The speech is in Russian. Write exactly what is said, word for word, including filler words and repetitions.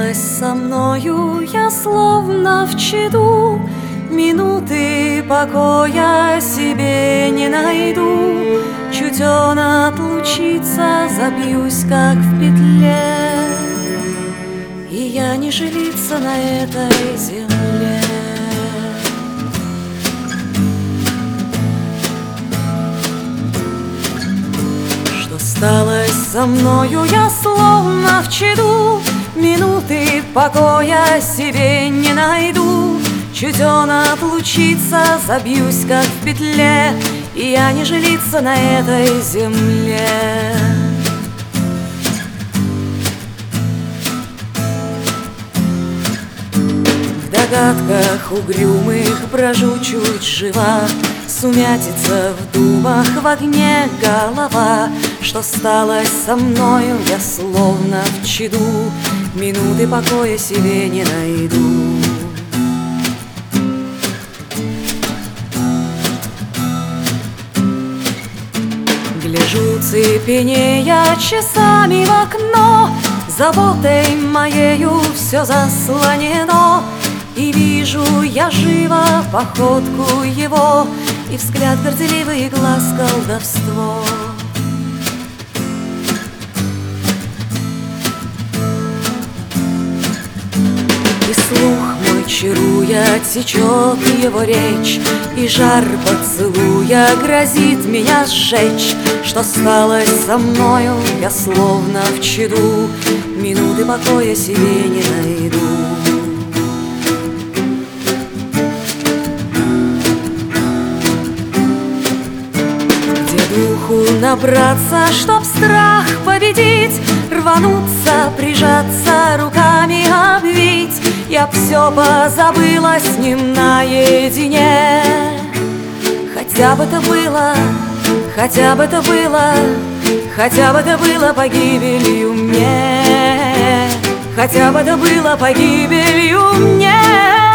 сталось со мною, я словно в чаду, минуты покоя себе не найду. Чуть он отлучится, забьюсь, как в петле, и я не жилиться на этой земле. Что сталось со мною, я словно в чаду, минуты покоя себе не найду. Чуть он отлучится, забьюсь, как в петле, и я не жилиться на этой земле. В догадках угрюмых брожу чуть жива, сумятица в думах, в огне голова. Что сталось со мною, я словно в чаду, минуты покоя себе не найду. Гляжу цепенея часами в окно, заботой моею все заслонено, и вижу я живо походку его, и взгляд горделивый, и глаз колдовство. И слух мой чаруя, течет его речь, и жар поцелуя грозит меня сжечь. Что сталось со мною, я словно в чаду, минуты покоя себе не найду. Где духу набраться, чтоб страх победить, рвануться, прижаться, руками обвить? Я все позабыла с ним наедине. Хотя бы это было, хотя бы это было, хотя бы это было погибелью мне, хотя бы это было погибелью мне.